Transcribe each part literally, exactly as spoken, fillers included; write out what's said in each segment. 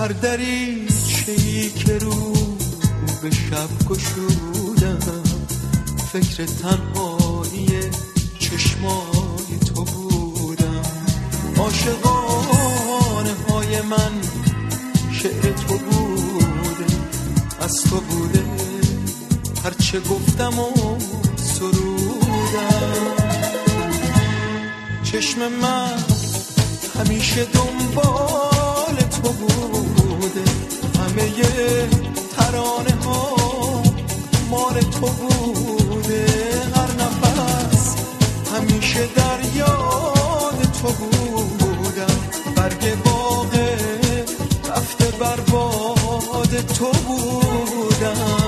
هر دریچه‌ای که رو به شب گشودم فکر تنهایی چشمای تو بودم. عاشقانه های من شعر تو بوده، از تو بوده هرچه گفتم و سرودم. چشم من همیشه دنبال تو بوده، همه ترانه ها مال تو بوده. هر نفس همیشه در یاد تو بودم، برگ باغ رفته بر باد تو بودم.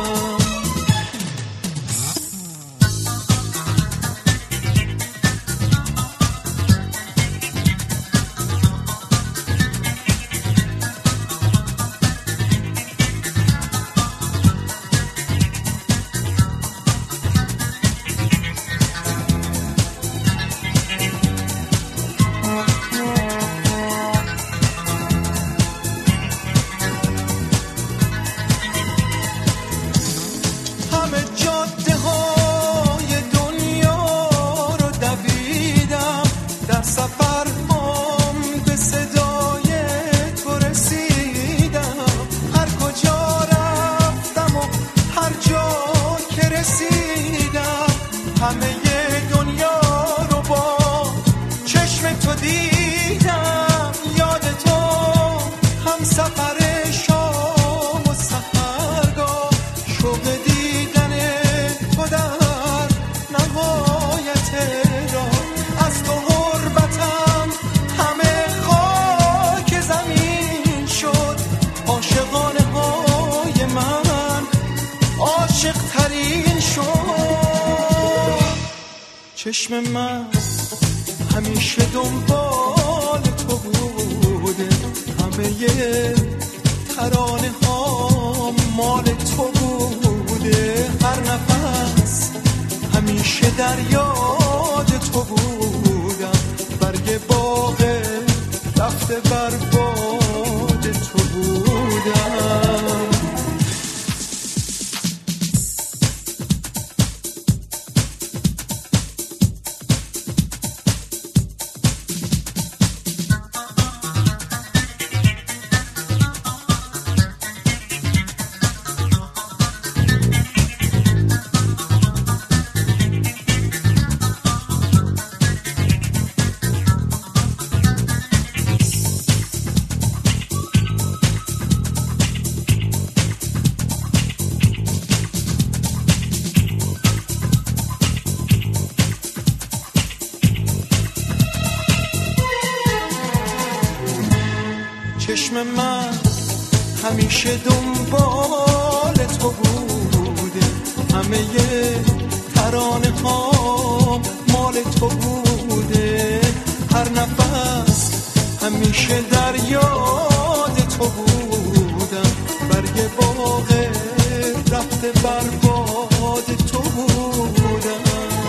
چشم من همیشه دنبال تو بوده، همه ترانه ها مال تو بوده. هر نفس همیشه در یاد تو بودم، برگ باغ رفته بر باد تو بودم. چشم من همیشه دنبال تو بوده، همه ترانه ها مال تو بوده. هر نفس همیشه در یاد تو بودم، برگ باغ رفته بر باد تو بودم.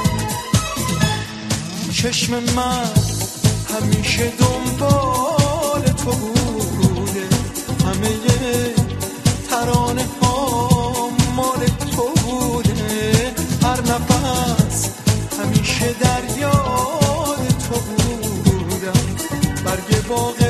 چشم من همیشه دنبال تو بوده، همه ترانه ها مال تو بوده. هر نفس همیشه در یاد تو بودم، برگ باغ